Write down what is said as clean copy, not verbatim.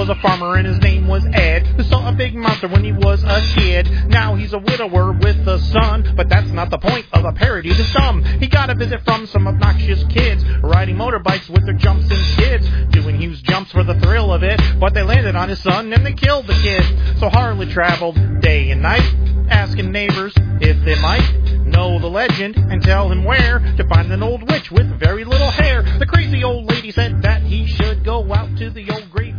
was a farmer and his name was Ed, who saw a big monster when he was a kid. Now he's a widower with a son, but that's not the point of a parody to some. He got a visit from some obnoxious kids, riding motorbikes with their jumps and skids, doing huge jumps for the thrill of it, but they landed on his son and they killed the kid. So Harley traveled day and night, asking neighbors if they might know the legend and tell him where to find an old witch with very little hair. The crazy old lady said that he should go out to the old grave